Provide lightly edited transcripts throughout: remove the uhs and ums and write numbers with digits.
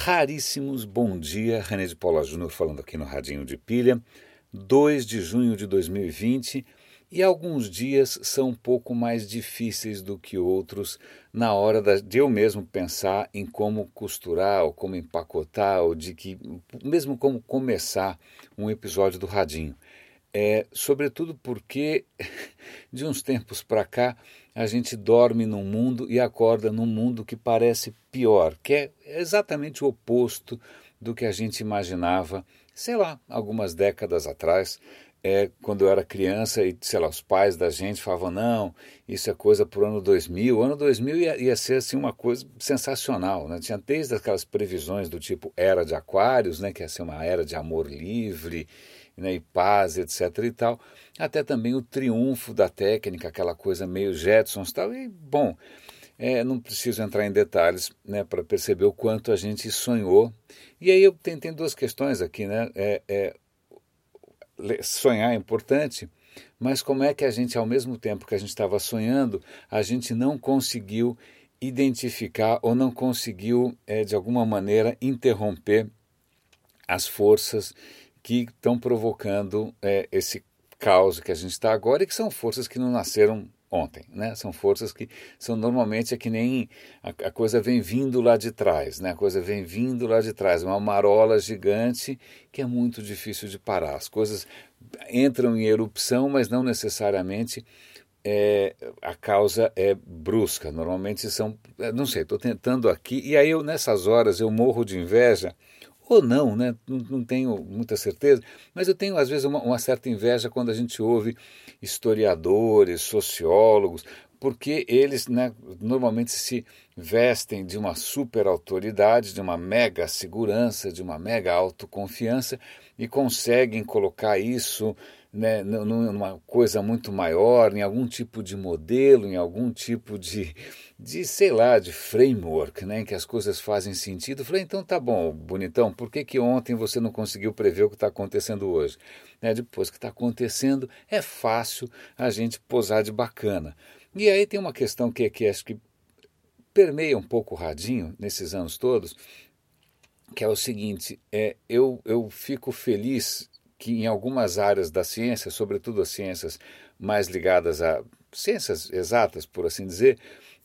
Raríssimos, bom dia, René de Paula Júnior falando aqui no Radinho de Pilha, 2 de junho de 2020, e alguns dias são um pouco mais difíceis do que outros na hora de eu mesmo pensar em como costurar, ou como empacotar, ou mesmo como começar um episódio do Radinho. Sobretudo porque de uns tempos para cá a gente dorme num mundo e acorda num mundo que parece pior, que é exatamente o oposto do que a gente imaginava, sei lá, algumas décadas atrás, quando eu era criança e, sei lá, os pais da gente falavam, não, isso é coisa para o ano 2000. O ano 2000 ia ser assim, uma coisa sensacional, né? Tinha desde aquelas previsões do tipo era de aquários, né, que ia ser uma era de amor livre, né, e paz, etc. e tal, até também o triunfo da técnica, aquela coisa meio Jetsons e tal, e bom, não preciso entrar em detalhes, né, para perceber o quanto a gente sonhou. E aí eu tem duas questões aqui, né? Sonhar é importante, mas como é que a gente, ao mesmo tempo que a gente estava sonhando, a gente não conseguiu identificar ou não conseguiu, de alguma maneira, interromper as forças que estão provocando esse caos que a gente está agora, e que são forças que não nasceram ontem, né? São forças que são normalmente que nem a coisa vem vindo lá de trás, né? A coisa vem vindo lá de trás, uma marola gigante que é muito difícil de parar. As coisas entram em erupção, mas não necessariamente a causa é brusca. Normalmente são, não sei, estou tentando aqui, e aí nessas horas eu morro de inveja, ou não, né? Não tenho muita certeza, mas eu tenho às vezes uma certa inveja quando a gente ouve historiadores, sociólogos, porque eles, né, normalmente se vestem de uma super autoridade, de uma mega segurança, de uma mega autoconfiança e conseguem colocar isso, né, numa coisa muito maior, em algum tipo de modelo, em algum tipo sei lá, de framework, né, em que as coisas fazem sentido. Eu falei, então tá bom, bonitão, por que ontem você não conseguiu prever o que está acontecendo hoje? Depois que está acontecendo, é fácil a gente posar de bacana. E aí tem uma questão que acho que permeia um pouco o radinho nesses anos todos, que é o seguinte, eu fico feliz que em algumas áreas da ciência, sobretudo as ciências mais ligadas a ciências exatas, por assim dizer,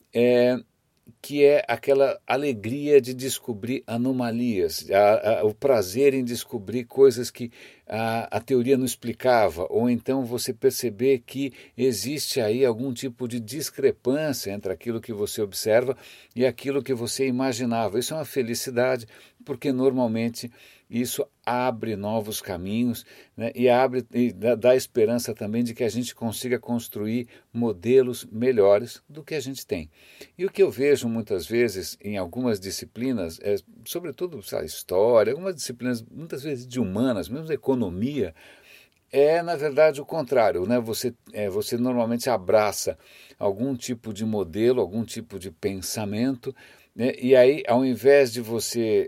que é aquela alegria de descobrir anomalias, o prazer em descobrir coisas que a teoria não explicava, ou então você perceber que existe aí algum tipo de discrepância entre aquilo que você observa e aquilo que você imaginava. Isso é uma felicidade, porque normalmente isso abre novos caminhos, né, e dá esperança também de que a gente consiga construir modelos melhores do que a gente tem. E o que eu vejo muitas vezes em algumas disciplinas, sobretudo história, algumas disciplinas muitas vezes de humanas, mesmo economia, na verdade o contrário, né? Você normalmente abraça algum tipo de modelo, algum tipo de pensamento, né? E aí, ao invés de você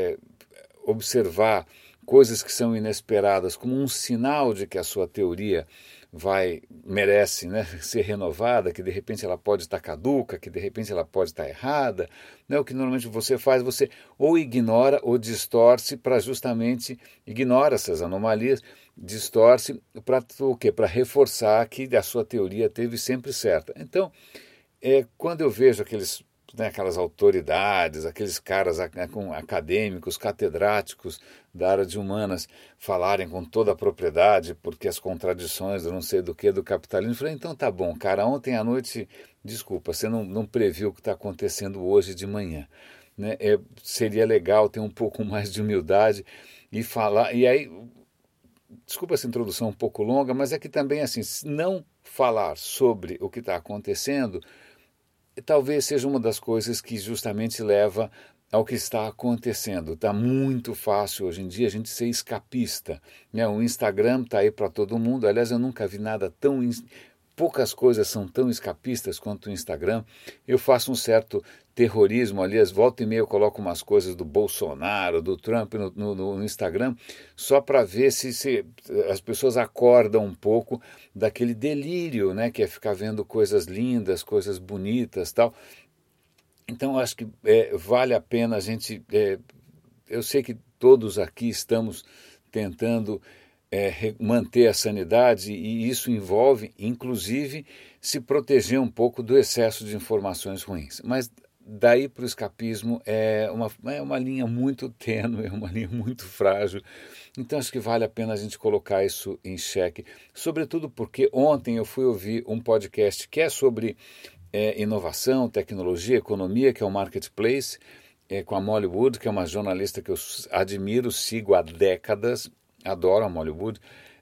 observar coisas que são inesperadas como um sinal de que a sua teoria merece, né, ser renovada, que de repente ela pode estar caduca, que de repente ela pode estar errada, né? O que normalmente você faz, você ou ignora ou distorce para justamente ignora essas anomalias, distorce para o quê? Para reforçar que a sua teoria teve sempre certa. Então, quando eu vejo aquelas autoridades, aqueles caras acadêmicos, catedráticos da área de humanas falarem com toda a propriedade, porque as contradições do não sei do que do capitalismo, eu falei, então tá bom, cara, ontem à noite, desculpa, você não previu o que está acontecendo hoje de manhã, né? Seria legal ter um pouco mais de humildade e falar, e aí, desculpa essa introdução um pouco longa, mas é que também, assim, não falar sobre o que está acontecendo talvez seja uma das coisas que justamente leva ao que está acontecendo. Está muito fácil hoje em dia a gente ser escapista, né? O Instagram está aí para todo mundo. Aliás, eu nunca vi nada tão... Poucas coisas são tão escapistas quanto o Instagram. Eu faço um certo terrorismo, aliás, volta e meia eu coloco umas coisas do Bolsonaro, do Trump no Instagram, só para ver se as pessoas acordam um pouco daquele delírio, né, que é ficar vendo coisas lindas, coisas bonitas, tal. Então, acho que vale a pena a gente eu sei que todos aqui estamos tentando manter a sanidade, e isso envolve, inclusive, se proteger um pouco do excesso de informações ruins. Mas daí para o escapismo é uma linha muito tênue, é uma linha muito frágil. Então acho que vale a pena a gente colocar isso em xeque, sobretudo porque ontem eu fui ouvir um podcast que é sobre inovação, tecnologia, economia, que é o Marketplace, com a Molly Wood, que é uma jornalista que eu admiro, sigo há décadas, adoro a Molly Wood,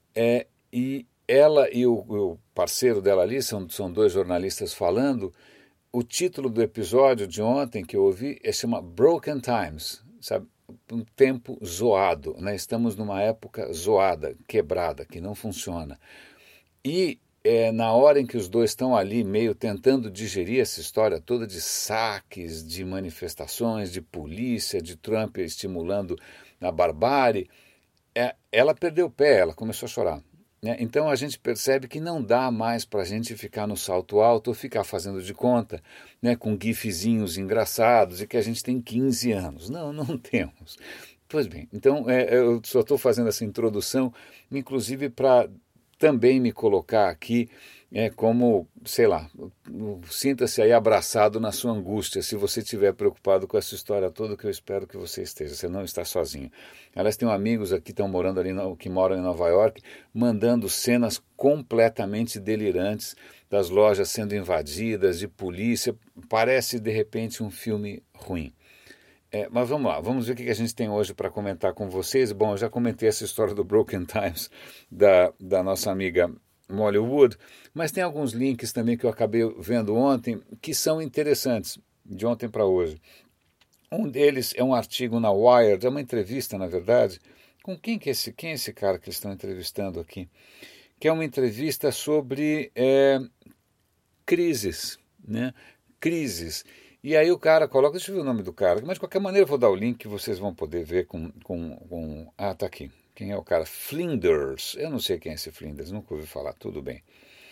e ela e o parceiro dela ali, são dois jornalistas falando. O título do episódio de ontem que eu ouvi chama Broken Times, sabe? Um tempo zoado, né? Estamos numa época zoada, quebrada, que não funciona. E na hora em que os dois estão ali meio tentando digerir essa história toda de saques, de manifestações, de polícia, de Trump estimulando a barbárie, ela perdeu o pé, ela começou a chorar. Então a gente percebe que não dá mais para a gente ficar no salto alto ou ficar fazendo de conta, com gifzinhos engraçados e que a gente tem 15 anos. Não, não temos. Pois bem, então eu só estou fazendo essa introdução, inclusive para também me colocar aqui como, sei lá, sinta-se aí abraçado na sua angústia, se você estiver preocupado com essa história toda, que eu espero que você esteja, você não está sozinho. Aliás, tenho amigos aqui que estão morando ali, que moram em Nova York, mandando cenas completamente delirantes das lojas sendo invadidas, de polícia, parece de repente um filme ruim. Mas vamos lá, vamos ver o que a gente tem hoje para comentar com vocês. Bom, eu já comentei essa história do Broken Times da nossa amiga Molly Wood, mas tem alguns links também que eu acabei vendo ontem que são interessantes, de ontem para hoje. Um deles é um artigo na Wired, é uma entrevista, na verdade. Com quem é esse cara que eles estão entrevistando aqui? Que é uma entrevista sobre crises, né? Crises. E aí o cara coloca, deixa eu ver o nome do cara, mas de qualquer maneira eu vou dar o link que vocês vão poder ver tá aqui. Quem é o cara? Flinders. Eu não sei quem é esse Flinders, nunca ouvi falar, tudo bem.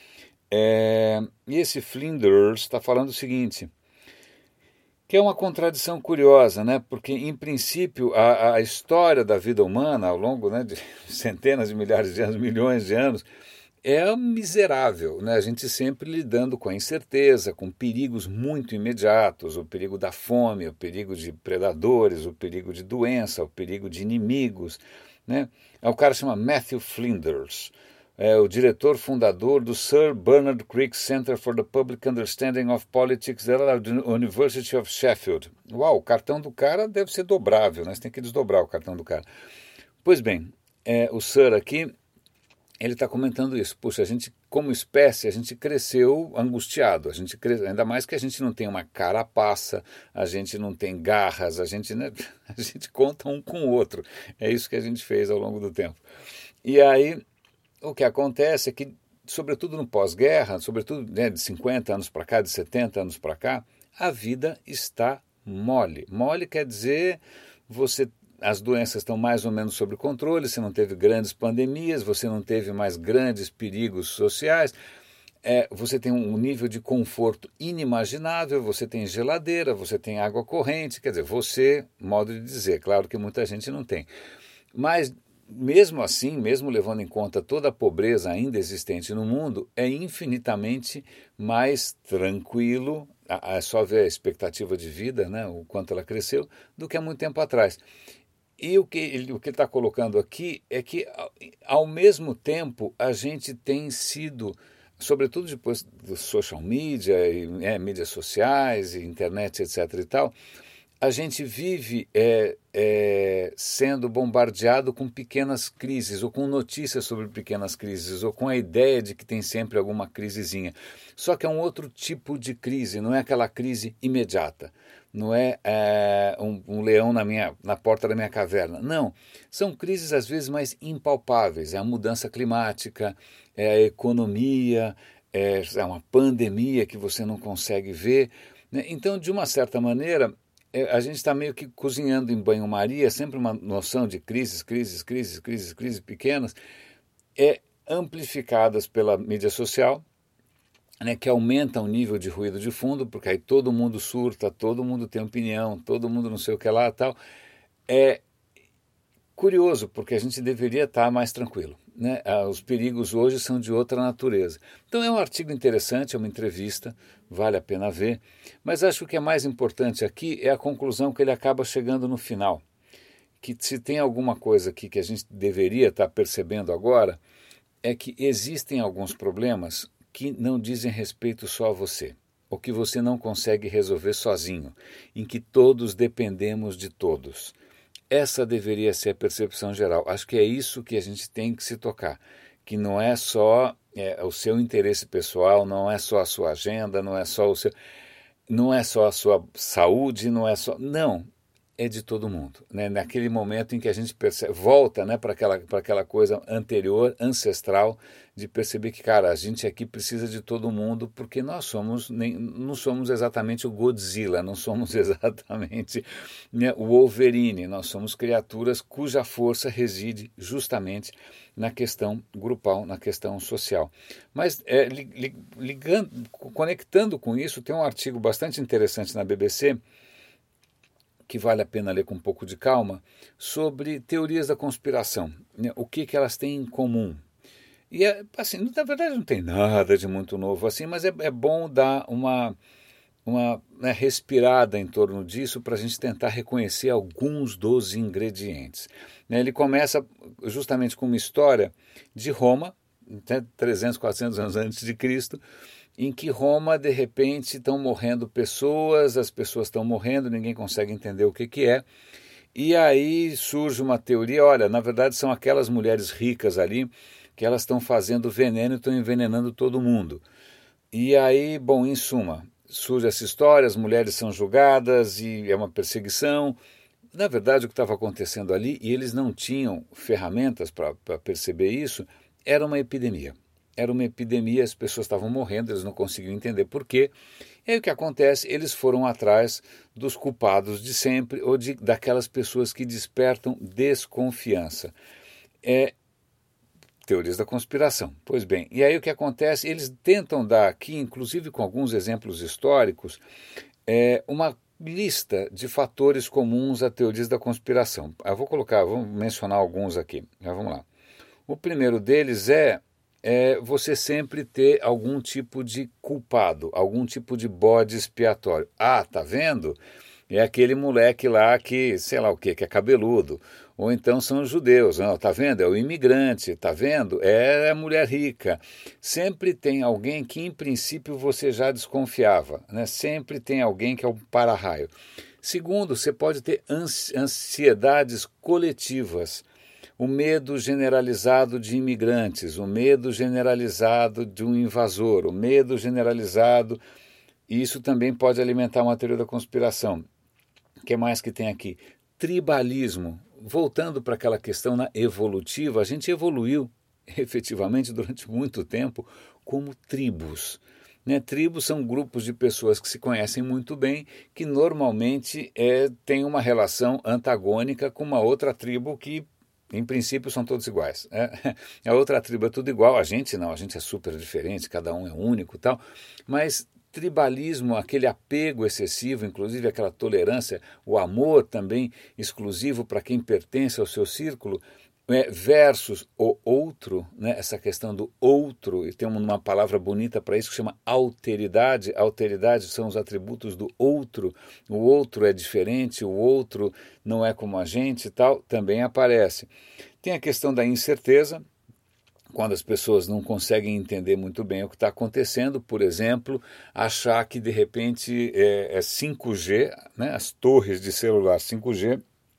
E esse Flinders está falando o seguinte, que é uma contradição curiosa, né? Porque, em princípio, a história da vida humana, ao longo de centenas de milhares de anos, milhões de anos, é miserável, né? A gente sempre lidando com a incerteza, com perigos muito imediatos, o perigo da fome, o perigo de predadores, o perigo de doença, o perigo de inimigos, né? O cara chama Matthew Flinders, o diretor fundador do Sir Bernard Crick Center for the Public Understanding of Politics da University of Sheffield. Uau, o cartão do cara deve ser dobrável, né? Você tem que desdobrar o cartão do cara. Pois bem, o Sir aqui, ele está comentando isso. Puxa, a gente, como espécie, a gente cresceu angustiado. Ainda mais que a gente não tem uma carapaça, a gente não tem garras, a gente conta um com o outro. É isso que a gente fez ao longo do tempo. E aí, o que acontece é que, sobretudo no pós-guerra, sobretudo de 50 anos para cá, de 70 anos para cá, a vida está mole. Mole quer dizer as doenças estão mais ou menos sob controle, você não teve grandes pandemias, você não teve mais grandes perigos sociais, você tem um nível de conforto inimaginável, você tem geladeira, você tem água corrente, quer dizer, modo de dizer, claro que muita gente não tem. Mas, mesmo assim, mesmo levando em conta toda a pobreza ainda existente no mundo, é infinitamente mais tranquilo, é só ver a expectativa de vida, né, o quanto ela cresceu, do que há muito tempo atrás. E o que ele está colocando aqui é que, ao mesmo tempo, a gente tem sido, sobretudo depois do social media, mídias sociais, internet, etc. e tal, a gente vive sendo bombardeado com pequenas crises, ou com notícias sobre pequenas crises, ou com a ideia de que tem sempre alguma crisezinha. Só que é um outro tipo de crise, não é aquela crise imediata. Não é um leão na porta da minha caverna. Não, são crises às vezes mais impalpáveis. É a mudança climática, é a economia, é uma pandemia que você não consegue ver, né? Então, de uma certa maneira, a gente está meio que cozinhando em banho-maria, sempre uma noção de crises pequenas, amplificadas pela mídia social, né, que aumenta o nível de ruído de fundo, porque aí todo mundo surta, todo mundo tem opinião, todo mundo não sei o que lá e tal. É curioso, porque a gente deveria estar mais tranquilo, né? Os perigos hoje são de outra natureza. Então é um artigo interessante, é uma entrevista, vale a pena ver, mas acho que o que é mais importante aqui é a conclusão que ele acaba chegando no final, que se tem alguma coisa aqui que a gente deveria estar percebendo agora, é que existem alguns problemas que não dizem respeito só a você, ou que você não consegue resolver sozinho, em que todos dependemos de todos. Essa deveria ser a percepção geral. Acho que é isso que a gente tem que se tocar, que não é só o seu interesse pessoal, não é só a sua agenda, não é só a sua saúde, não é só... Não, é de todo mundo, né? Naquele momento em que a gente percebe, volta, né, para aquela coisa anterior, ancestral, de perceber que, cara, a gente aqui precisa de todo mundo, porque nós não somos exatamente o Godzilla, não somos exatamente, né, o Wolverine, nós somos criaturas cuja força reside justamente na questão grupal, na questão social. Mas conectando com isso, tem um artigo bastante interessante na BBC, que vale a pena ler com um pouco de calma, sobre teorias da conspiração, né? O que elas têm em comum. E, assim, na verdade não tem nada de muito novo assim, mas é bom dar uma né, respirada em torno disso para a gente tentar reconhecer alguns dos ingredientes. Né? Ele começa justamente com uma história de Roma, até 300, 400 anos antes de Cristo, em que Roma, de repente, estão morrendo pessoas, as pessoas estão morrendo, ninguém consegue entender o que é. E aí surge uma teoria, olha, na verdade são aquelas mulheres ricas ali que elas estão fazendo veneno e estão envenenando todo mundo. E aí, bom, em suma, surge essa história, as mulheres são julgadas e é uma perseguição. Na verdade, o que estava acontecendo ali, e eles não tinham ferramentas para perceber isso, era uma epidemia. Era uma epidemia, as pessoas estavam morrendo, eles não conseguiam entender por quê. E aí o que acontece? Eles foram atrás dos culpados de sempre ou daquelas pessoas que despertam desconfiança. Teorias da conspiração. Pois bem, e aí o que acontece? Eles tentam dar aqui, inclusive com alguns exemplos históricos, uma lista de fatores comuns a teorias da conspiração. Vamos mencionar alguns aqui. Vamos lá. O primeiro deles é você sempre ter algum tipo de culpado, algum tipo de bode expiatório. Ah, tá vendo? É aquele moleque lá que, sei lá o que é cabeludo. Ou então são os judeus. Não, tá vendo? É o imigrante, tá vendo? É a mulher rica. Sempre tem alguém que, em princípio, você já desconfiava, né? Sempre tem alguém que é o para-raio. Segundo, você pode ter ansiedades coletivas. O medo generalizado de imigrantes, o medo generalizado de um invasor, o medo generalizado, e isso também pode alimentar uma teoria da conspiração. O que mais que tem aqui? Tribalismo. Voltando para aquela questão evolutiva, a gente evoluiu efetivamente durante muito tempo como tribos. Né? Tribos são grupos de pessoas que se conhecem muito bem, que normalmente têm uma relação antagônica com uma outra tribo que em princípio são todos iguais. A outra tribo é tudo igual, a gente não, a gente é super diferente, cada um é único e tal, mas tribalismo, aquele apego excessivo, inclusive aquela tolerância, o amor também exclusivo para quem pertence ao seu círculo, versus o outro, né? Essa questão do outro, e tem uma palavra bonita para isso que chama alteridade. Alteridade são os atributos do outro, o outro é diferente, o outro não é como a gente e tal, também aparece. Tem a questão da incerteza, quando as pessoas não conseguem entender muito bem o que está acontecendo, por exemplo, achar que de repente é 5G, né? As torres de celular 5G,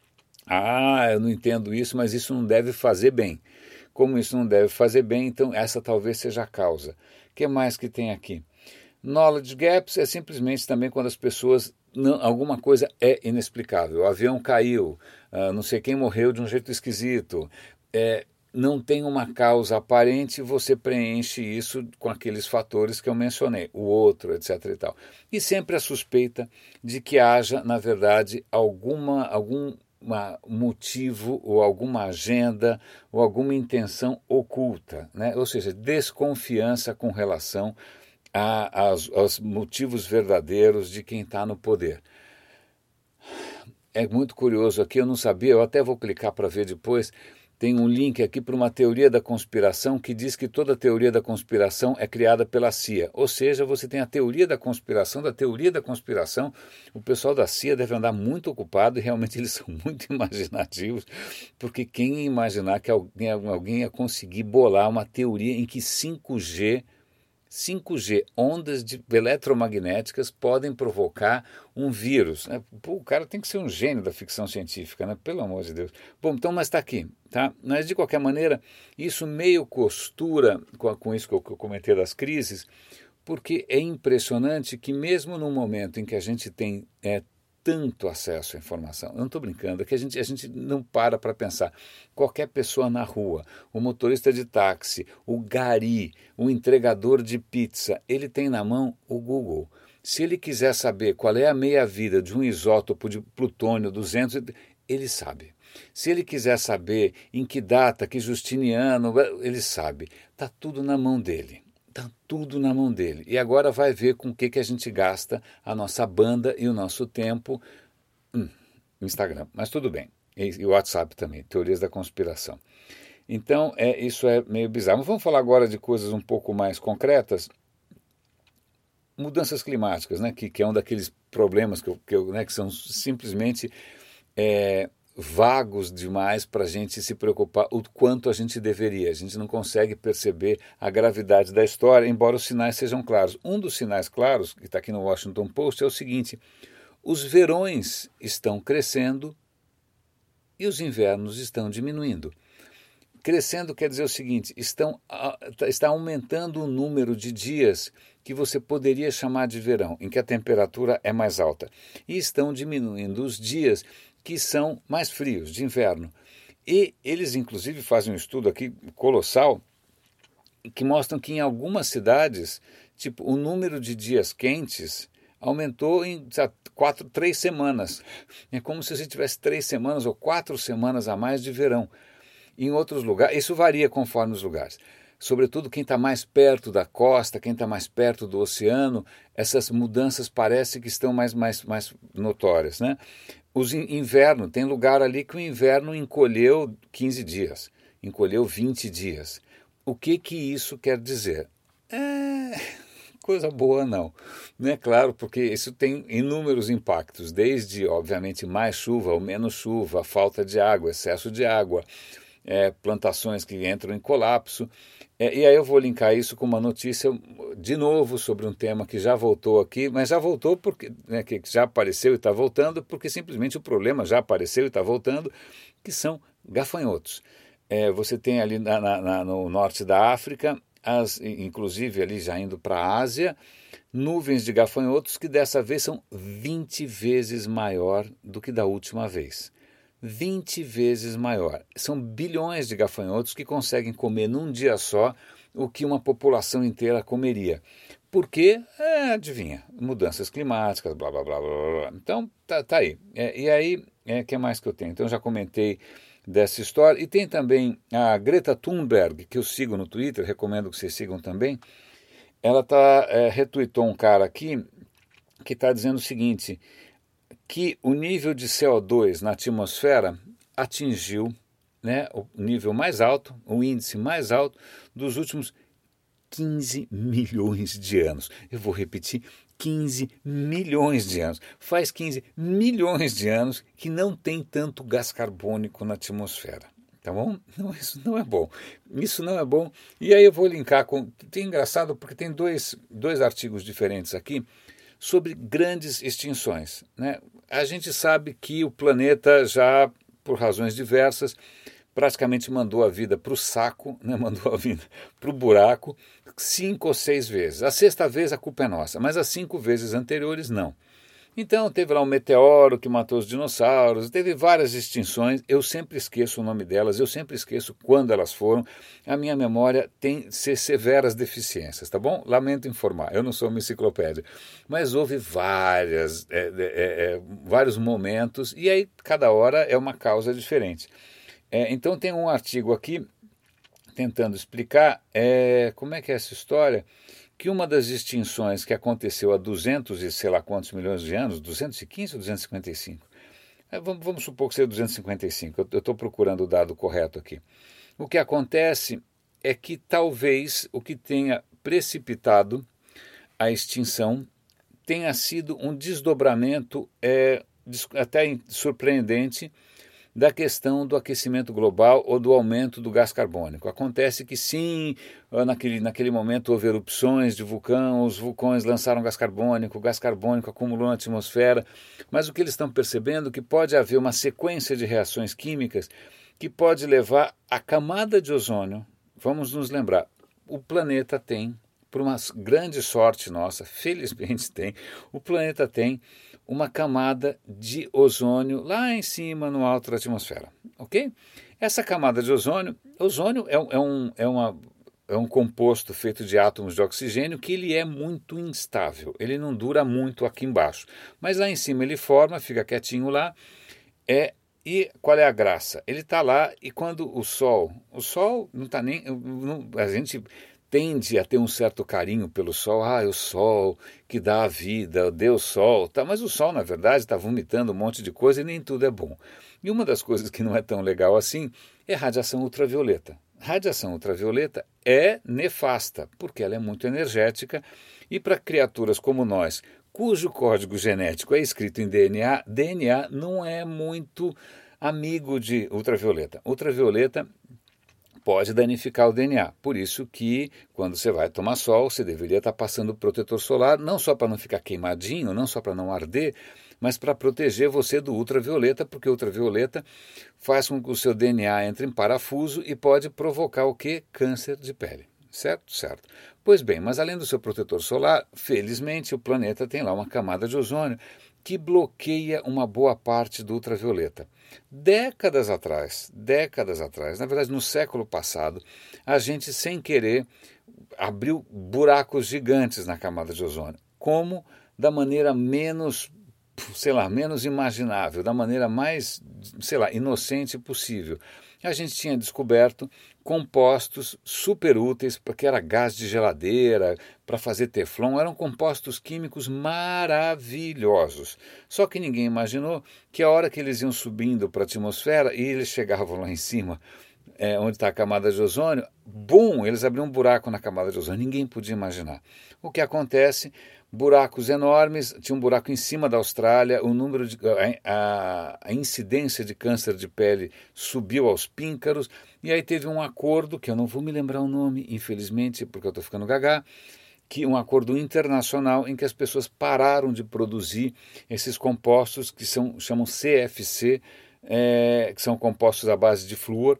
eu não entendo isso, mas isso não deve fazer bem. Como isso não deve fazer bem, então essa talvez seja a causa. O que mais que tem aqui? Knowledge gaps é simplesmente também quando as pessoas, alguma coisa é inexplicável. O avião caiu, não sei quem morreu de um jeito esquisito. Não tem uma causa aparente, você preenche isso com aqueles fatores que eu mencionei, o outro, etc. e tal. E sempre a suspeita de que haja, na verdade, algum motivo ou alguma agenda ou alguma intenção oculta, né? Ou seja, desconfiança com relação aos motivos verdadeiros de quem está no poder. é muito curioso aqui, eu não sabia, eu até vou clicar para ver depois. Tem um link aqui para uma teoria da conspiração que diz que toda teoria da conspiração é criada pela CIA. Ou seja, você tem a teoria da conspiração, da teoria da conspiração. O pessoal da CIA deve andar muito ocupado e realmente eles são muito imaginativos, porque quem ia imaginar que alguém ia conseguir bolar uma teoria em que 5G, ondas eletromagnéticas podem provocar um vírus, né? Pô, o cara tem que ser um gênio da ficção científica, né? Pelo amor de Deus. Bom, então, mas está aqui, tá? Mas, de qualquer maneira, isso meio costura com isso que eu comentei das crises, porque é impressionante que mesmo no momento em que a gente tem tanto acesso à informação, eu não estou brincando, é que a gente não para pensar. Qualquer pessoa na rua, o motorista de táxi, o gari, o entregador de pizza, ele tem na mão o Google. Se ele quiser saber qual é a meia-vida de um isótopo de plutônio 200, ele sabe. Se ele quiser saber em que data, que Justiniano, ele sabe. Está tudo na mão dele. Está tudo na mão dele. E agora vai ver com o que a gente gasta a nossa banda e o nosso tempo. Instagram, mas tudo bem. E o WhatsApp também, teorias da conspiração. Então, isso é meio bizarro. Mas vamos falar agora de coisas um pouco mais concretas. Mudanças climáticas, né, que é um daqueles problemas que são simplesmente vagos demais para a gente se preocupar o quanto a gente deveria. A gente não consegue perceber a gravidade da história, embora os sinais sejam claros. Um dos sinais claros, que está aqui no Washington Post, é o seguinte: os verões estão crescendo e os invernos estão diminuindo. Crescendo quer dizer o seguinte: está aumentando o número de dias que você poderia chamar de verão, em que a temperatura é mais alta. E estão diminuindo os dias que são mais frios, de inverno. E eles, inclusive, fazem um estudo aqui colossal que mostram que em algumas cidades, tipo, o número de dias quentes aumentou em 3 semanas. É como se você tivesse 3 semanas ou 4 semanas a mais de verão. Em outros lugares, isso varia conforme os lugares. Sobretudo quem está mais perto da costa, quem está mais perto do oceano, essas mudanças parecem que estão mais notórias, né? Inverno, tem lugar ali que o inverno encolheu 15 dias, encolheu 20 dias. O que isso quer dizer? Coisa boa não é claro, porque isso tem inúmeros impactos, desde, obviamente, mais chuva ou menos chuva, falta de água, excesso de água, plantações que entram em colapso. E aí eu vou linkar isso com uma notícia, de novo, sobre um tema que já voltou aqui, mas já voltou porque, que já apareceu e está voltando, porque simplesmente o problema já apareceu e está voltando, que são gafanhotos. Você tem ali no norte da África, inclusive ali já indo para a Ásia, nuvens de gafanhotos que dessa vez são 20 vezes maior do que da última vez. 20 vezes maior. São bilhões de gafanhotos que conseguem comer num dia só o que uma população inteira comeria. Por quê? Adivinha, mudanças climáticas, blá, blá, blá, blá, blá. Então, tá aí. E aí, o que mais que eu tenho? Então, já comentei dessa história. E tem também a Greta Thunberg, que eu sigo no Twitter, recomendo que vocês sigam também. Ela retweetou um cara aqui que está dizendo o seguinte: que o nível de CO2 na atmosfera atingiu, o nível mais alto, o índice mais alto dos últimos 15 milhões de anos. Eu vou repetir, 15 milhões de anos. Faz 15 milhões de anos que não tem tanto gás carbônico na atmosfera. Tá bom? Não, isso não é bom. Isso não é bom. E aí eu vou linkar com... Tem engraçado porque tem dois artigos diferentes aqui sobre grandes extinções, né? A gente sabe que o planeta já, por razões diversas, praticamente mandou a vida para o saco, né? Mandou a vida para o buraco 5 ou 6 vezes. A 6ª vez a culpa é nossa, mas as 5 vezes anteriores não. Então teve lá um meteoro que matou os dinossauros, teve várias extinções, eu sempre esqueço o nome delas, eu sempre esqueço quando elas foram, a minha memória tem severas deficiências, tá bom? Lamento informar, eu não sou uma enciclopédia, mas houve vários momentos e aí cada hora é uma causa diferente. Então tem um artigo aqui tentando explicar como é que é essa história, que uma das extinções que aconteceu há 200 e sei lá quantos milhões de anos, 215 ou 255, Vamos supor que seja 255, eu estou procurando o dado correto aqui. O que acontece é que talvez o que tenha precipitado a extinção tenha sido um desdobramento até surpreendente da questão do aquecimento global ou do aumento do gás carbônico. Acontece que sim, naquele momento houve erupções de vulcão, os vulcões lançaram o gás carbônico acumulou na atmosfera, mas o que eles estão percebendo é que pode haver uma sequência de reações químicas que pode levar à camada de ozônio. Vamos nos lembrar, o planeta tem, por uma grande sorte nossa, felizmente tem, o planeta tem uma camada de ozônio lá em cima, no alto da atmosfera, ok? Essa camada de ozônio é um composto feito de átomos de oxigênio que ele é muito instável, ele não dura muito aqui embaixo, mas lá em cima ele forma, fica quietinho lá, e qual é a graça? Ele está lá e quando o Sol não está nem, a gente tende a ter um certo carinho pelo Sol, o Sol que dá a vida, Deus Sol, tá? Mas o Sol, na verdade, está vomitando um monte de coisa e nem tudo é bom. E uma das coisas que não é tão legal assim é radiação ultravioleta. Radiação ultravioleta é nefasta, porque ela é muito energética e para criaturas como nós, cujo código genético é escrito em DNA, DNA não é muito amigo de ultravioleta. Ultravioleta pode danificar o DNA. Por isso que, quando você vai tomar sol, você deveria estar passando protetor solar, não só para não ficar queimadinho, não só para não arder, mas para proteger você do ultravioleta, porque o ultravioleta faz com que o seu DNA entre em parafuso e pode provocar o quê? Câncer de pele. Certo? Certo. Pois bem, mas além do seu protetor solar, felizmente o planeta tem lá uma camada de ozônio que bloqueia uma boa parte do ultravioleta. Décadas atrás, na verdade no século passado, a gente sem querer abriu buracos gigantes na camada de ozônio. Como? Da maneira menos imaginável, da maneira mais, inocente possível. A gente tinha descoberto compostos super úteis, porque era gás de geladeira, para fazer teflon, eram compostos químicos maravilhosos. Só que ninguém imaginou que a hora que eles iam subindo para a atmosfera e eles chegavam lá em cima, onde está a camada de ozônio, eles abriam um buraco na camada de ozônio, ninguém podia imaginar. O que acontece? Buracos enormes, tinha um buraco em cima da Austrália, a incidência de câncer de pele subiu aos píncaros, e aí teve um acordo, que eu não vou me lembrar o nome, infelizmente, porque eu estou ficando gaga, um acordo internacional em que as pessoas pararam de produzir esses compostos que chamam CFC, que são compostos à base de flúor.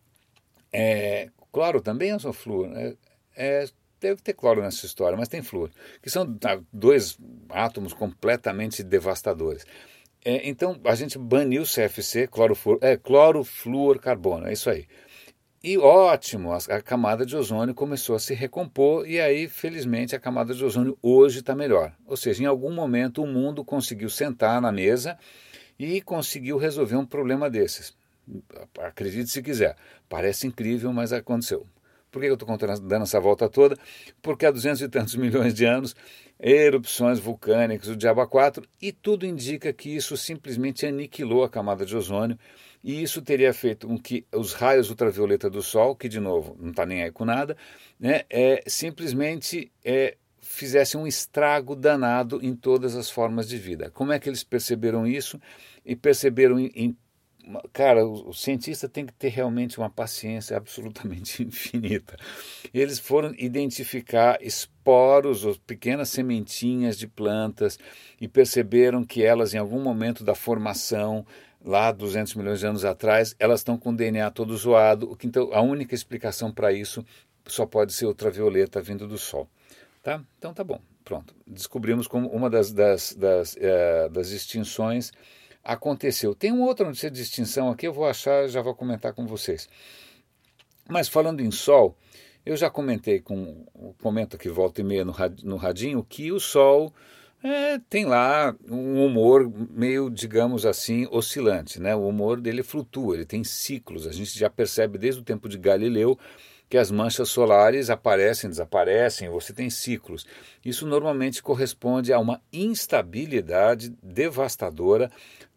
Cloro também é flúor, deve ter cloro nessa história, mas tem flúor, que são dois átomos completamente devastadores. Então a gente baniu o CFC, clorofluorcarbono, é isso aí. E ótimo, a camada de ozônio começou a se recompor e aí, felizmente, a camada de ozônio hoje está melhor. Ou seja, em algum momento o mundo conseguiu sentar na mesa e conseguiu resolver um problema desses. Acredite se quiser, parece incrível, mas aconteceu. Por que eu estou dando essa volta toda? Porque há 200 e tantos milhões de anos, erupções vulcânicas, o diabo 4, e tudo indica que isso simplesmente aniquilou a camada de ozônio, e isso teria feito com que os raios ultravioleta do Sol, que de novo não está nem aí com nada, simplesmente fizessem um estrago danado em todas as formas de vida. Como é que eles perceberam isso? E perceberam Cara, o cientista tem que ter realmente uma paciência absolutamente infinita. Eles foram identificar esporos ou pequenas sementinhas de plantas e perceberam que elas, em algum momento da formação, lá 200 milhões de anos atrás, elas estão com o DNA todo zoado. Então, a única explicação para isso só pode ser ultravioleta vindo do Sol. Tá? Então tá bom, pronto. Descobrimos como uma das extinções aconteceu. Tem uma outra notícia de extinção aqui, eu vou achar, já vou comentar com vocês. Mas falando em Sol, eu já comento aqui volta e meia no radinho, que o Sol tem lá um humor meio, digamos assim, oscilante, né? O humor dele flutua, ele tem ciclos. A gente já percebe desde o tempo de Galileu que as manchas solares aparecem, desaparecem, você tem ciclos. Isso normalmente corresponde a uma instabilidade devastadora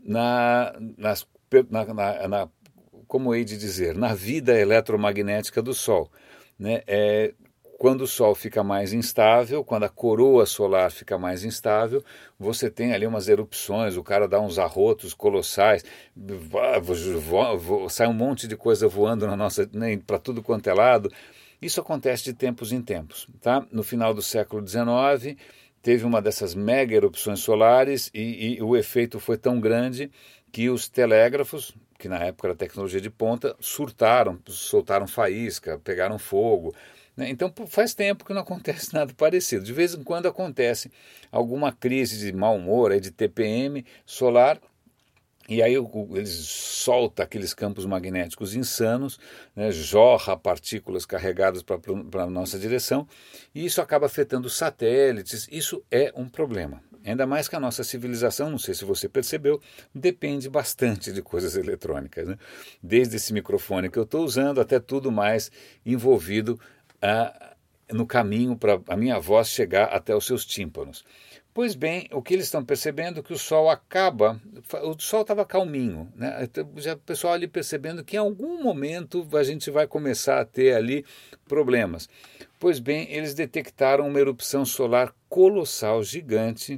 como hei de dizer, na vida eletromagnética do Sol, né? Quando o Sol fica mais instável, quando a coroa solar fica mais instável, você tem ali umas erupções, o cara dá uns arrotos colossais, sai um monte de coisa voando para tudo quanto é lado. Isso acontece de tempos em tempos. Tá? No final do século XIX, teve uma dessas mega erupções solares e o efeito foi tão grande que os telégrafos, que na época era tecnologia de ponta, soltaram faísca, pegaram fogo. Então faz tempo que não acontece nada parecido. De vez em quando acontece alguma crise de mau humor, de TPM solar, e aí eles soltam aqueles campos magnéticos insanos, né, jorra partículas carregadas para a nossa direção, e isso acaba afetando os satélites. Isso é um problema. Ainda mais que a nossa civilização, não sei se você percebeu, depende bastante de coisas eletrônicas, né? Desde esse microfone que eu estou usando até tudo mais envolvido no caminho para a minha voz chegar até os seus tímpanos. Pois bem, o que eles estão percebendo é que o Sol estava calminho, né? Já o pessoal ali percebendo que em algum momento a gente vai começar a ter ali problemas. Pois bem, eles detectaram uma erupção solar colossal, gigante.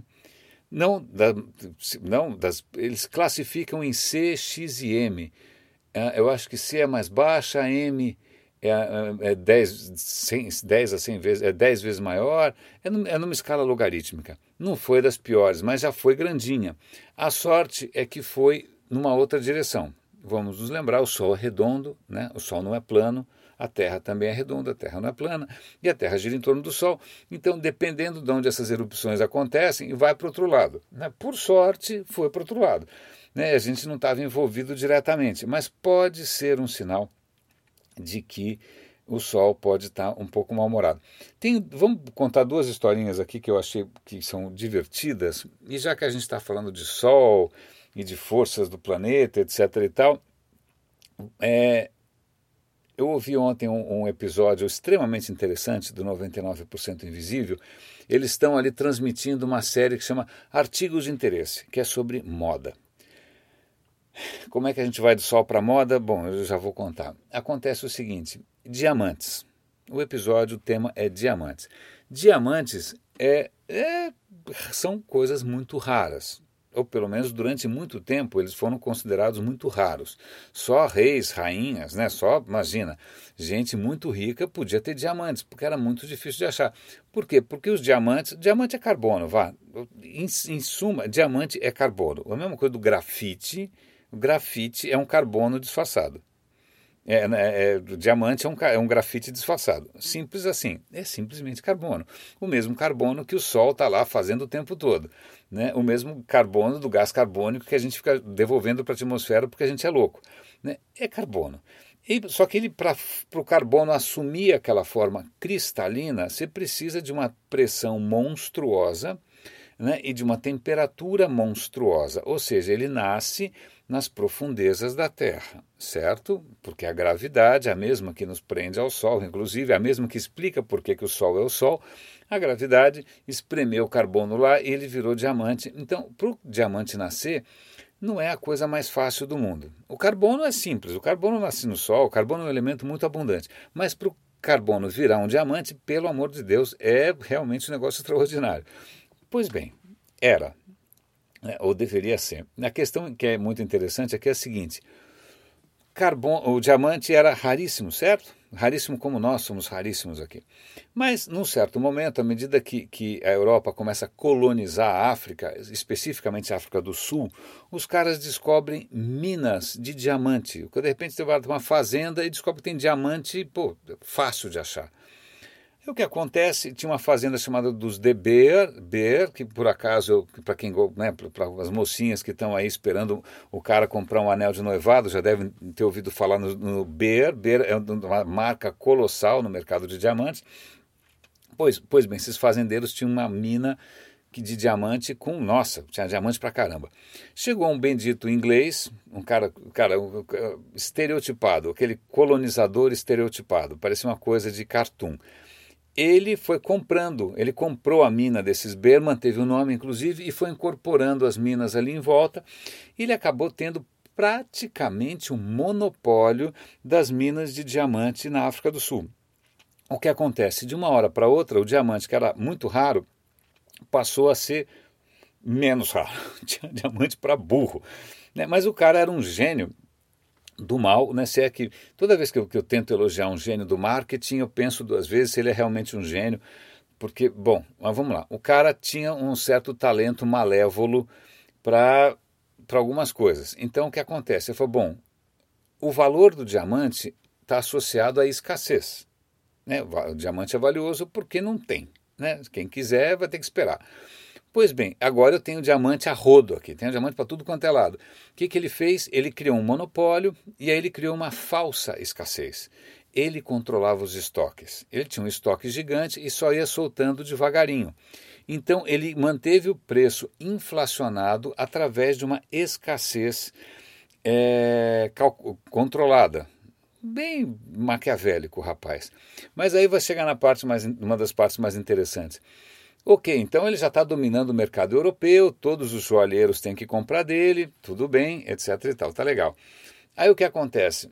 Eles classificam em C, X e M. Eu acho que C é mais baixa, M é 10 a 100 vezes, é 10 vezes maior, é numa escala logarítmica. Não foi das piores, mas já foi grandinha. A sorte é que foi numa outra direção. Vamos nos lembrar, o Sol é redondo, né? O Sol não é plano, a Terra também é redonda, a Terra não é plana, e a Terra gira em torno do Sol. Então, dependendo de onde essas erupções acontecem, vai para o outro lado, né? Por sorte, foi para o outro lado, né? A gente não estava envolvido diretamente, mas pode ser um sinal de que o Sol pode estar um pouco mal-humorado. Vamos contar duas historinhas aqui que eu achei que são divertidas, e já que a gente está falando de Sol e de forças do planeta, etc. e tal, eu ouvi ontem um episódio extremamente interessante do 99% Invisível. Eles estão ali transmitindo uma série que chama Artigos de Interesse, que é sobre moda. Como é que a gente vai do Sol para a moda? Bom, eu já vou contar. Acontece o seguinte, diamantes. O tema é diamantes. Diamantes são coisas muito raras. Ou pelo menos durante muito tempo eles foram considerados muito raros. Só reis, rainhas, né? Só, imagina, gente muito rica podia ter diamantes, porque era muito difícil de achar. Por quê? Porque diamante é carbono, em suma, diamante é carbono. A mesma coisa do grafite. O grafite é um carbono disfarçado. O diamante é um grafite disfarçado. Simples assim. É simplesmente carbono. O mesmo carbono que o Sol está lá fazendo o tempo todo. Né? O mesmo carbono do gás carbônico que a gente fica devolvendo para a atmosfera porque a gente é louco. Né? É carbono. Só que para o carbono assumir aquela forma cristalina, você precisa de uma pressão monstruosa, né? E de uma temperatura monstruosa. Ou seja, ele nasce nas profundezas da Terra, certo? Porque a gravidade, a mesma que nos prende ao Sol, inclusive a mesma que explica por que o Sol é o Sol, a gravidade espremeu o carbono lá e ele virou diamante. Então, para o diamante nascer, não é a coisa mais fácil do mundo. O carbono é simples, o carbono nasce no Sol, o carbono é um elemento muito abundante, mas para o carbono virar um diamante, pelo amor de Deus, é realmente um negócio extraordinário. Pois bem, era, ou deveria ser. A questão que é muito interessante é que é a seguinte, o diamante era raríssimo, certo? Raríssimo como nós somos raríssimos aqui. Mas, num certo momento, à medida que a Europa começa a colonizar a África, especificamente a África do Sul, os caras descobrem minas de diamante. De repente você vai para uma fazenda e descobre que tem diamante, fácil de achar. O que acontece, tinha uma fazenda chamada dos De Beer, que por acaso, para quem, né, para as mocinhas que estão aí esperando o cara comprar um anel de noivado, já devem ter ouvido falar no Beer. Beer é uma marca colossal no mercado de diamantes. Pois bem, esses fazendeiros tinham uma mina de diamante tinha diamante pra caramba. Chegou um bendito inglês, um cara estereotipado, aquele colonizador estereotipado, parecia uma coisa de cartoon. ele foi comprando, ele comprou a mina desses Beer, manteve o nome inclusive, e foi incorporando as minas ali em volta. Ele acabou tendo praticamente um monopólio das minas de diamante na África do Sul. O que acontece? De uma hora para outra, o diamante, que era muito raro, passou a ser menos raro. Diamante para burro. Né? Mas o cara era um gênio do mal, né? Se é que toda vez que eu tento elogiar um gênio do marketing, eu penso duas vezes se ele é realmente um gênio, porque, bom, mas vamos lá, o cara tinha um certo talento malévolo para algumas coisas. Então o que acontece? Ele falou, bom, o valor do diamante está associado à escassez. Né? O diamante é valioso porque não tem. Né? Quem quiser vai ter que esperar. Pois bem, agora eu tenho diamante a rodo aqui, tenho diamante para tudo quanto é lado. O que ele fez? Ele criou um monopólio e aí ele criou uma falsa escassez. Ele controlava os estoques. Ele tinha um estoque gigante e só ia soltando devagarinho. Então ele manteve o preço inflacionado através de uma escassez controlada. Bem maquiavélico, rapaz. Mas aí vai chegar na uma das partes mais interessantes. Ok, então ele já está dominando o mercado europeu, todos os joalheiros têm que comprar dele, tudo bem, etc e tal, tá legal. Aí o que acontece?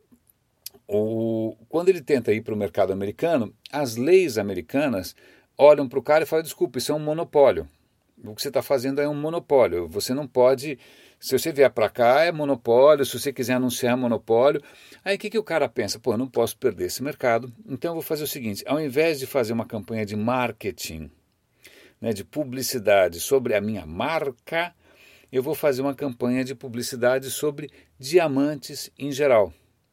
Quando ele tenta ir para o mercado americano, as leis americanas olham para o cara e falam, desculpa, isso é um monopólio. O que você está fazendo é um monopólio, você não pode... Se você vier para cá é monopólio, se você quiser anunciar é monopólio. Aí o que o cara pensa? Pô, eu não posso perder esse mercado, então eu vou fazer o seguinte, ao invés de fazer uma campanha de marketing, né, de publicidade sobre a minha marca, eu vou fazer uma campanha de publicidade sobre diamantes em geral.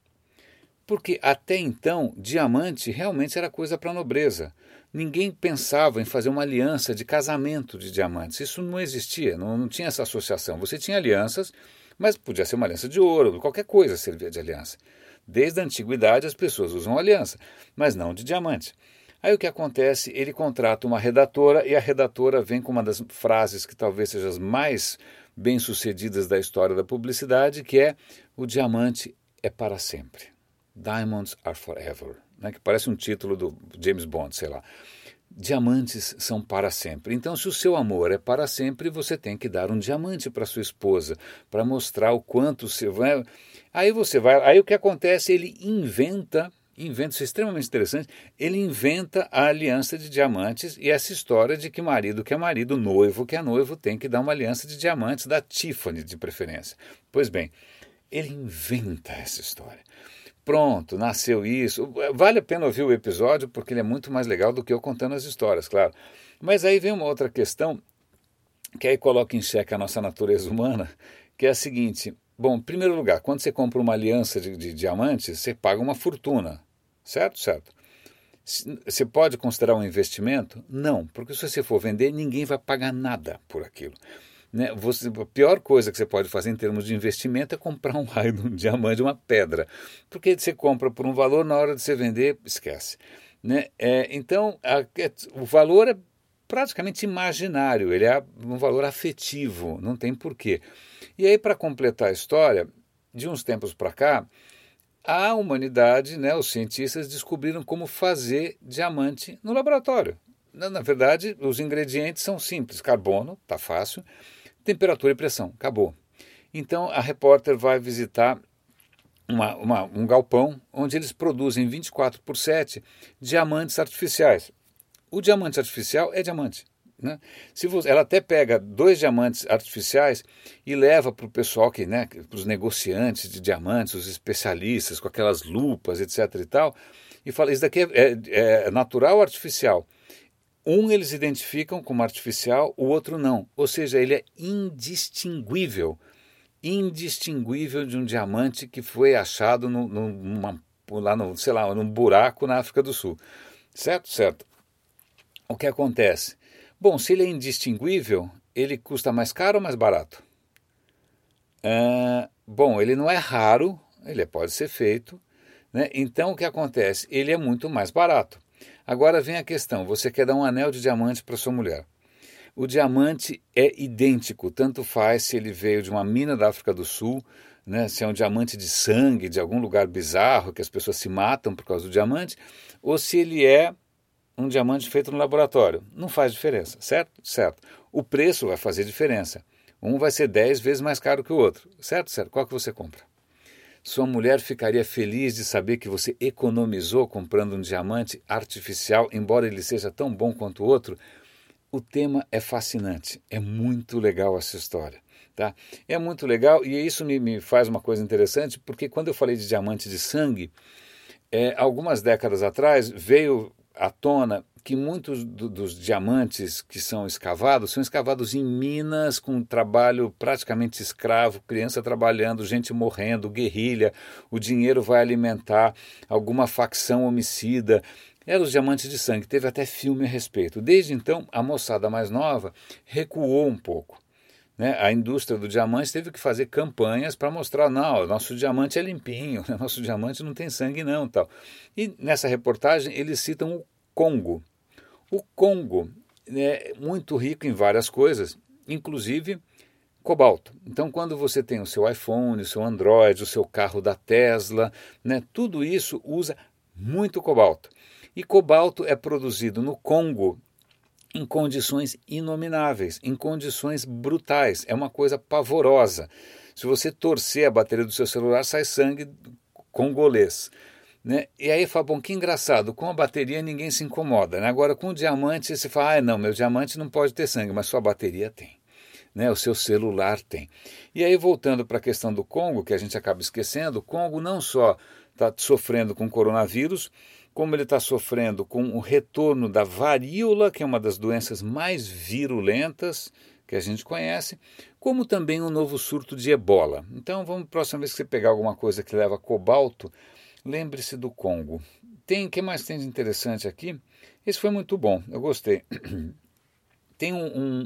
Porque até então, diamante realmente era coisa para nobreza. Ninguém pensava em fazer uma aliança de casamento de diamantes. Isso não existia, não tinha essa associação. Você tinha alianças, mas podia ser uma aliança de ouro, qualquer coisa servia de aliança. Desde a antiguidade as pessoas usam aliança, mas não de diamante. Aí o que acontece? Ele contrata uma redatora e a redatora vem com uma das frases que talvez seja as mais bem-sucedidas da história da publicidade, que é: o diamante é para sempre. Diamonds are forever. Né? Que parece um título do James Bond, sei lá. Diamantes são para sempre. Então, se o seu amor é para sempre, você tem que dar um diamante para sua esposa, para mostrar o quanto você vai... Aí o que acontece? Ele inventa, isso é extremamente interessante, ele inventa a aliança de diamantes e essa história de que é marido, noivo que é noivo, tem que dar uma aliança de diamantes, da Tiffany de preferência. Pois bem, ele inventa essa história. Pronto, nasceu isso. Vale a pena ouvir o episódio porque ele é muito mais legal do que eu contando as histórias, claro. Mas aí vem uma outra questão que aí coloca em xeque a nossa natureza humana, que é a seguinte... Bom, em primeiro lugar, quando você compra uma aliança de diamantes, você paga uma fortuna, certo? Certo. Você pode considerar um investimento? Não, porque se você for vender, ninguém vai pagar nada por aquilo. Né? A pior coisa que você pode fazer em termos de investimento é comprar um raio de um diamante, uma pedra, porque você compra por um valor, na hora de você vender, esquece. Né? Então, o valor é praticamente imaginário, ele é um valor afetivo, não tem porquê. E aí, para completar a história, de uns tempos para cá, a humanidade, né, os cientistas descobriram como fazer diamante no laboratório. Na verdade, os ingredientes são simples, carbono, tá fácil, temperatura e pressão, acabou. Então, a repórter vai visitar um galpão onde eles produzem 24/7 diamantes artificiais. O diamante artificial é diamante. Né? Ela até pega 2 diamantes artificiais e leva para o pessoal, para os negociantes de diamantes, os especialistas, com aquelas lupas, etc. e tal, e fala, isso daqui é natural ou artificial? Um eles identificam como artificial, o outro não. Ou seja, ele é indistinguível de um diamante que foi achado num buraco na África do Sul. Certo? Certo. O que acontece? Bom, se ele é indistinguível, ele custa mais caro ou mais barato? Bom, ele não é raro, ele pode ser feito, né? Então o que acontece? Ele é muito mais barato. Agora vem a questão, você quer dar um anel de diamante para sua mulher. O diamante é idêntico, tanto faz se ele veio de uma mina da África do Sul, né, se é um diamante de sangue, de algum lugar bizarro, que as pessoas se matam por causa do diamante, ou se ele é um diamante feito no laboratório. Não faz diferença, certo? Certo. O preço vai fazer diferença. Um vai ser 10 vezes mais caro que o outro, certo? Certo. Qual que você compra? Sua mulher ficaria feliz de saber que você economizou comprando um diamante artificial, embora ele seja tão bom quanto o outro? O tema é fascinante, é muito legal essa história. Tá? É muito legal e isso me faz uma coisa interessante, porque quando eu falei de diamante de sangue, algumas décadas atrás veio à tona que muitos dos diamantes que são escavados em minas com trabalho praticamente escravo, criança trabalhando, gente morrendo, guerrilha, o dinheiro vai alimentar alguma facção homicida. Eram os diamantes de sangue, teve até filme a respeito. Desde então, a moçada mais nova recuou um pouco. Né? A indústria do diamante teve que fazer campanhas para mostrar, não, nosso diamante é limpinho, nosso diamante não tem sangue não, tal. E nessa reportagem eles citam o Congo. O Congo é muito rico em várias coisas, inclusive cobalto. Então, quando você tem o seu iPhone, o seu Android, o seu carro da Tesla, né, tudo isso usa muito cobalto. E cobalto é produzido no Congo em condições inomináveis, em condições brutais. É uma coisa pavorosa. Se você torcer a bateria do seu celular, sai sangue congolês. Né? E aí fala, bom, que engraçado, com a bateria ninguém se incomoda. Né? Agora com o diamante você fala, não, meu diamante não pode ter sangue, mas sua bateria tem. Né? O seu celular tem. E aí voltando para a questão do Congo, que a gente acaba esquecendo, o Congo não só está sofrendo com coronavírus, como ele está sofrendo com o retorno da varíola, que é uma das doenças mais virulentas que a gente conhece, como também um novo surto de ebola. Então, próxima vez que você pegar alguma coisa que leva cobalto, lembre-se do Congo. O que mais tem de interessante aqui? Esse foi muito bom, eu gostei. Tem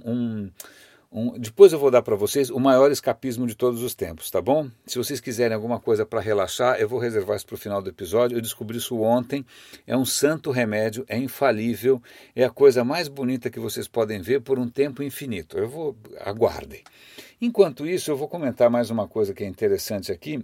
depois eu vou dar para vocês o maior escapismo de todos os tempos, tá bom? Se vocês quiserem alguma coisa para relaxar, eu vou reservar isso para o final do episódio. Eu descobri isso ontem, é um santo remédio, é infalível, é a coisa mais bonita que vocês podem ver por um tempo infinito. Aguardem. Enquanto isso, eu vou comentar mais uma coisa que é interessante aqui.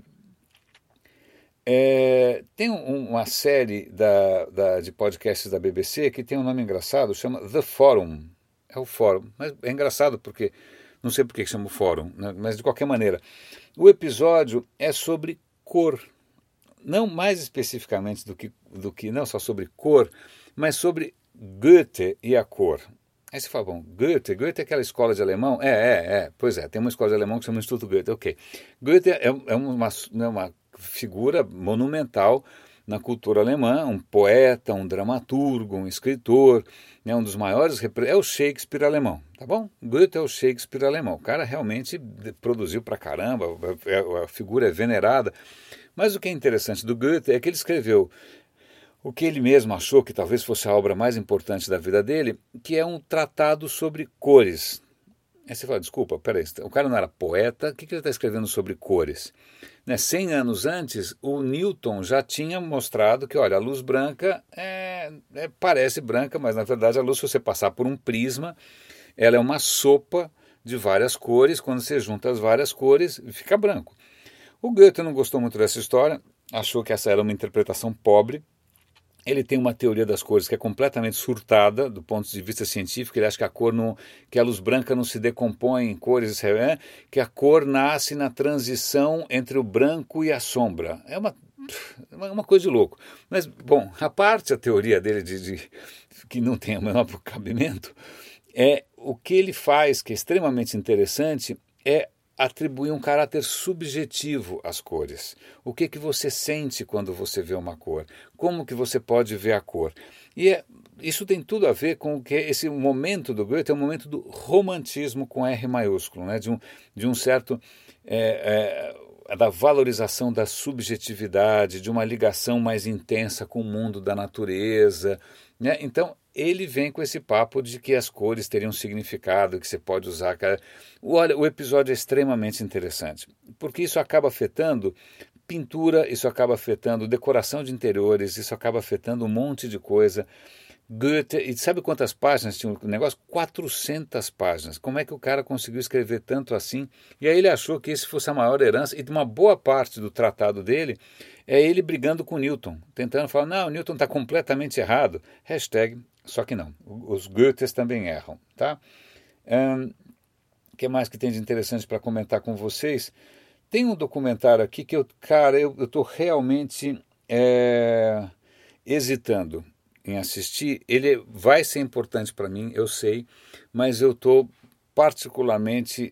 Tem uma série de podcasts da BBC que tem um nome engraçado, chama The Forum. É o fórum, mas é engraçado porque, não sei por que chama o fórum, né? Mas de qualquer maneira, o episódio é sobre cor, não mais especificamente do que não só sobre cor, mas sobre Goethe e a cor. Aí você fala, bom, Goethe é aquela escola de alemão? Pois é, tem uma escola de alemão que chama Instituto Goethe, ok. Goethe é uma figura monumental na cultura alemã, um poeta, um dramaturgo, um escritor, né, um dos maiores, é o Shakespeare alemão, tá bom? Goethe é o Shakespeare alemão, o cara realmente produziu pra caramba, a figura é venerada, mas o que é interessante do Goethe é que ele escreveu o que ele mesmo achou que talvez fosse a obra mais importante da vida dele, que é um tratado sobre cores. Aí você fala, desculpa, peraí, o cara não era poeta, o que ele está escrevendo sobre cores? 100 anos antes, o Newton já tinha mostrado que, olha, a luz branca parece branca, mas na verdade a luz, se você passar por um prisma, ela é uma sopa de várias cores, quando você junta as várias cores, fica branco. O Goethe não gostou muito dessa história, achou que essa era uma interpretação pobre. Ele tem uma teoria das cores que é completamente surtada do ponto de vista científico. Ele acha que que a luz branca não se decompõe em cores, que a cor nasce na transição entre o branco e a sombra. É uma coisa de louco. Mas, bom, a teoria dele que não tem o menor cabimento, o que ele faz, que é extremamente interessante, é atribuir um caráter subjetivo às cores. O que você sente quando você vê uma cor? Como que você pode ver a cor? E isso tem tudo a ver com que esse momento do Goethe é um momento do romantismo com R maiúsculo, né? de um certo da valorização da subjetividade, de uma ligação mais intensa com o mundo da natureza, né? Então ele vem com esse papo de que as cores teriam significado, que você pode usar. Olha, o episódio é extremamente interessante, porque isso acaba afetando pintura, isso acaba afetando decoração de interiores, isso acaba afetando um monte de coisa. Goethe, e sabe quantas páginas tinha o negócio? 400 páginas. Como é que o cara conseguiu escrever tanto assim? E aí ele achou que esse fosse a maior herança, e uma boa parte do tratado dele é ele brigando com Newton, tentando falar, não, Newton está completamente errado. Só que não, os Goethes também erram, tá? O que mais que tem de interessante para comentar com vocês? Tem um documentário aqui que eu estou realmente hesitando em assistir. Ele vai ser importante para mim, eu sei, mas eu estou particularmente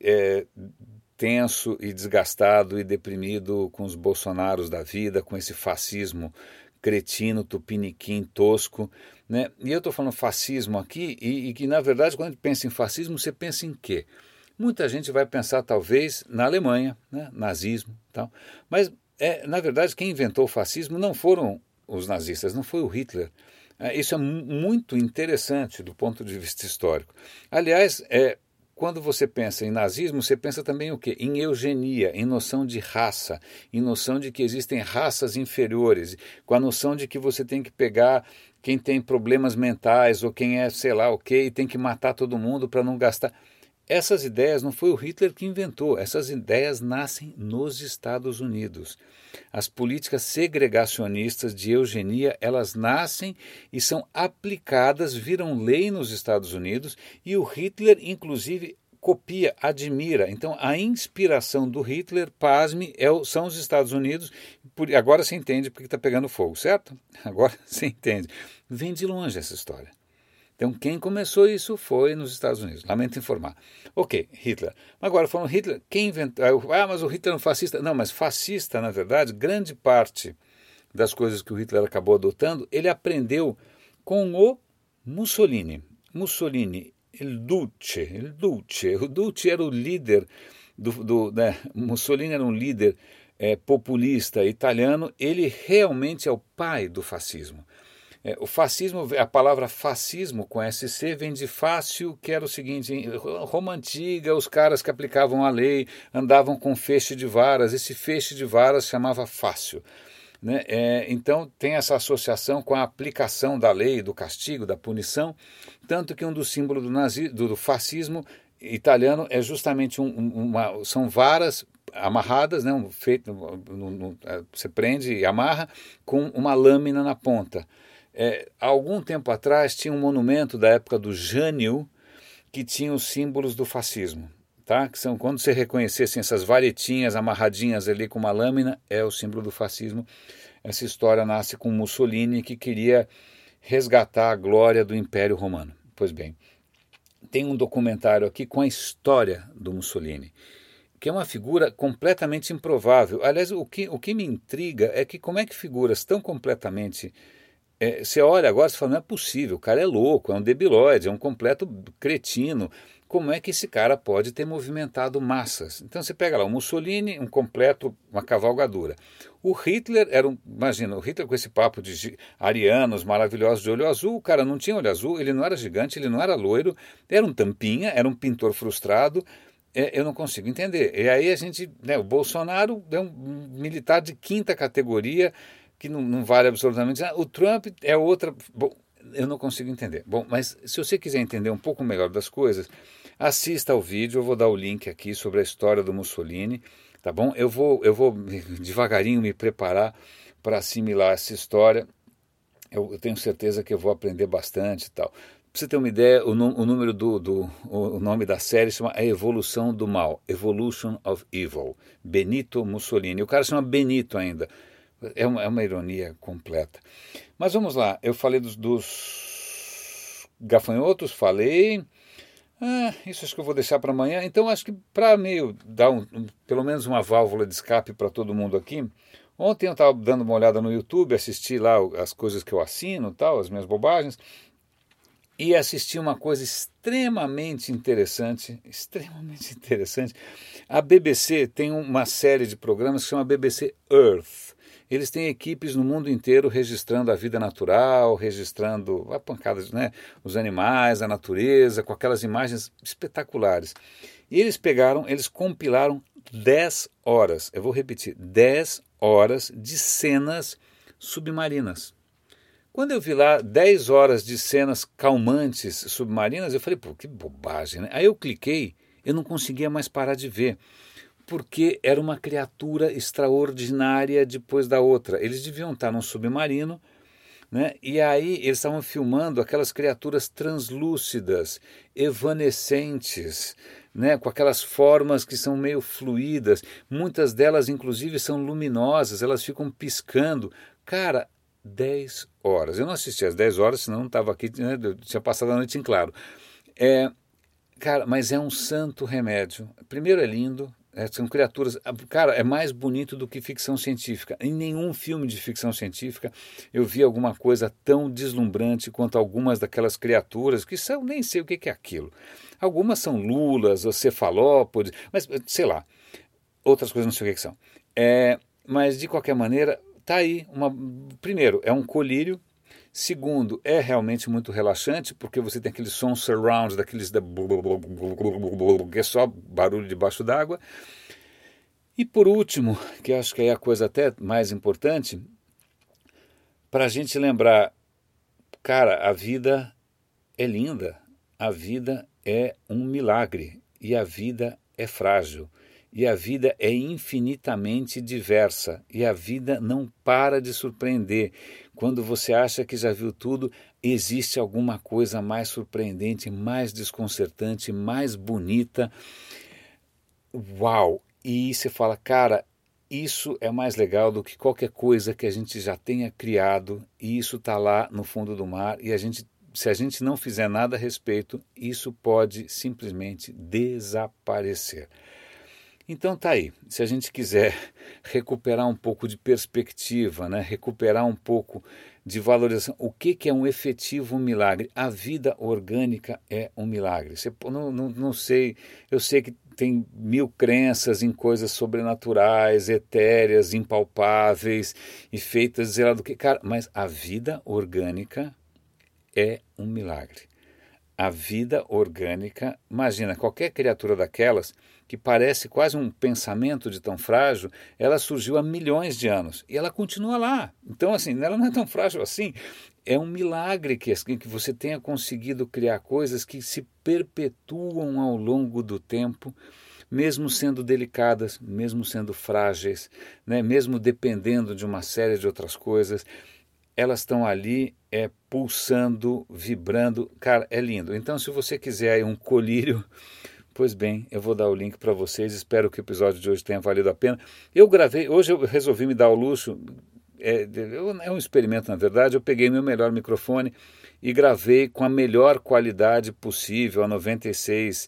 tenso e desgastado e deprimido com os Bolsonaros da vida, com esse fascismo cretino, tupiniquim, tosco, né? E eu estou falando fascismo aqui e que, na verdade, quando a gente pensa em fascismo, você pensa em quê? Muita gente vai pensar, talvez, na Alemanha, né? Nazismo e tal. Mas, na verdade, quem inventou o fascismo não foram os nazistas, não foi o Hitler. Isso é muito interessante do ponto de vista histórico. Aliás, quando você pensa em nazismo, você pensa também o quê? Em eugenia, em noção de raça, em noção de que existem raças inferiores, com a noção de que você tem que pegar quem tem problemas mentais ou quem é sei lá o quê e tem que matar todo mundo para não gastar. Essas ideias não foi o Hitler que inventou, essas ideias nascem nos Estados Unidos. As políticas segregacionistas de eugenia, elas nascem e são aplicadas, viram lei nos Estados Unidos e o Hitler, inclusive, copia, admira. Então, a inspiração do Hitler, pasme, são os Estados Unidos. Agora você entende porque está pegando fogo, certo? Agora você entende. Vem de longe essa história. Então, quem começou isso foi nos Estados Unidos. Lamento informar. Ok, Hitler. Agora, falando Hitler, quem inventou... mas o Hitler é um fascista. Não, mas fascista, na verdade, grande parte das coisas que o Hitler acabou adotando, ele aprendeu com o Mussolini. Mussolini, il Duce. O Duce era o líder Mussolini era um líder populista italiano. Ele realmente é o pai do fascismo. O fascismo, a palavra fascismo com SC vem de fácil, que era o seguinte, em Roma Antiga, os caras que aplicavam a lei andavam com feixe de varas, esse feixe de varas chamava fácil. Né? Então tem essa associação com a aplicação da lei, do castigo, da punição, tanto que um dos símbolos do fascismo italiano é justamente são varas amarradas, né? Você prende e amarra com uma lâmina na ponta. Há algum tempo atrás tinha um monumento da época do Jânio que tinha os símbolos do fascismo, tá? Que são, quando você reconhecesse essas varetinhas amarradinhas ali com uma lâmina, é o símbolo do fascismo. Essa história nasce com Mussolini, que queria resgatar a glória do Império Romano. Pois bem, tem um documentário aqui com a história do Mussolini, que é uma figura completamente improvável. Aliás, o que me intriga é que como é que figuras tão completamente... você olha agora e fala, não é possível, o cara é louco, é um debilóide, é um completo cretino. Como é que esse cara pode ter movimentado massas? Então você pega lá o Mussolini, uma cavalgadura. O Hitler imagina, o Hitler com esse papo de arianos maravilhosos de olho azul, o cara não tinha olho azul, ele não era gigante, ele não era loiro, era um tampinha, era um pintor frustrado. Eu não consigo entender. E aí o Bolsonaro é um militar de quinta categoria, que não vale absolutamente nada. O Trump é outra... Bom, eu não consigo entender. Bom, mas se você quiser entender um pouco melhor das coisas, assista ao vídeo, eu vou dar o link aqui sobre a história do Mussolini, tá bom? Eu vou devagarinho me preparar para assimilar essa história. Eu tenho certeza que eu vou aprender bastante e tal. Pra você ter uma ideia, o nome da série chama A Evolução do Mal, Evolution of Evil, Benito Mussolini. O cara chama Benito ainda. É uma ironia completa. Mas vamos lá, eu falei dos gafanhotos, falei... isso acho que eu vou deixar para amanhã. Então acho que para meio dar pelo menos uma válvula de escape para todo mundo aqui, ontem eu estava dando uma olhada no YouTube, assisti lá as coisas que eu assino, tal, as minhas bobagens, e assisti uma coisa extremamente interessante. A BBC tem uma série de programas que chama BBC Earth. Eles têm equipes no mundo inteiro registrando a vida natural, registrando a pancada, né, os animais, a natureza, com aquelas imagens espetaculares. E eles compilaram 10 horas, eu vou repetir, 10 horas de cenas submarinas. Quando eu vi lá 10 horas de cenas calmantes submarinas, eu falei, pô, que bobagem, né? Aí eu cliquei, eu não conseguia mais parar de ver, porque era uma criatura extraordinária depois da outra. Eles deviam estar num submarino, né? E aí eles estavam filmando aquelas criaturas translúcidas, evanescentes, né? Com aquelas formas que são meio fluídas, muitas delas inclusive são luminosas, elas ficam piscando. Cara, 10 horas. Eu não assisti às 10 horas, senão não estava aqui, né? Eu tinha passado a noite em claro. Cara, mas é um santo remédio. Primeiro é lindo, são criaturas... Cara, é mais bonito do que ficção científica. Em nenhum filme de ficção científica eu vi alguma coisa tão deslumbrante quanto algumas daquelas criaturas, que são, nem sei o que é aquilo. Algumas são lulas ou cefalópodes, mas sei lá. Outras coisas não sei o que são. Mas, de qualquer maneira, tá aí. Primeiro, é um colírio. Segundo, é realmente muito relaxante, porque você tem aquele som surround, que é só barulho debaixo d'água. E por último, que acho que é a coisa até mais importante, para a gente lembrar, cara, a vida é linda, a vida é um milagre, e a vida é frágil. E a vida é infinitamente diversa, e a vida não para de surpreender. Quando você acha que já viu tudo, existe alguma coisa mais surpreendente, mais desconcertante, mais bonita. Uau! E você fala, cara, isso é mais legal do que qualquer coisa que a gente já tenha criado, e isso está lá no fundo do mar, e se a gente não fizer nada a respeito, isso pode simplesmente desaparecer. Então tá aí, se a gente quiser recuperar um pouco de perspectiva, né? Recuperar um pouco de valorização, o que é um efetivo milagre? A vida orgânica é um milagre. Não sei, eu sei que tem mil crenças em coisas sobrenaturais, etéreas, impalpáveis e feitas, sei lá do que, cara, mas a vida orgânica é um milagre. A vida orgânica, imagina, qualquer criatura daquelas que parece quase um pensamento de tão frágil, ela surgiu há milhões de anos e ela continua lá. Então, assim, ela não é tão frágil assim. É um milagre que você tenha conseguido criar coisas que se perpetuam ao longo do tempo, mesmo sendo delicadas, mesmo sendo frágeis, né? Mesmo dependendo de uma série de outras coisas. Elas estão ali pulsando, vibrando. Cara, é lindo. Então, se você quiser aí um colírio, pois bem, eu vou dar o link para vocês. Espero que o episódio de hoje tenha valido a pena. Hoje eu resolvi me dar o luxo, é um experimento na verdade, eu peguei meu melhor microfone e gravei com a melhor qualidade possível, a 96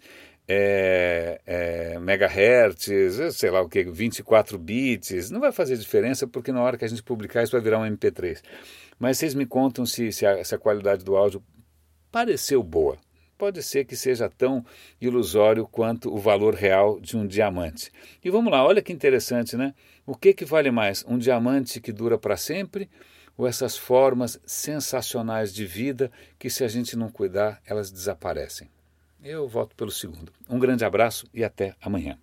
megahertz, sei lá o que, 24 bits, não vai fazer diferença porque na hora que a gente publicar isso vai virar um MP3. Mas vocês me contam se a qualidade do áudio pareceu boa. Pode ser que seja tão ilusório quanto o valor real de um diamante. E vamos lá, olha que interessante, né? O que vale mais? Um diamante que dura para sempre ou essas formas sensacionais de vida que, se a gente não cuidar, elas desaparecem? Eu voto pelo segundo. Um grande abraço e até amanhã.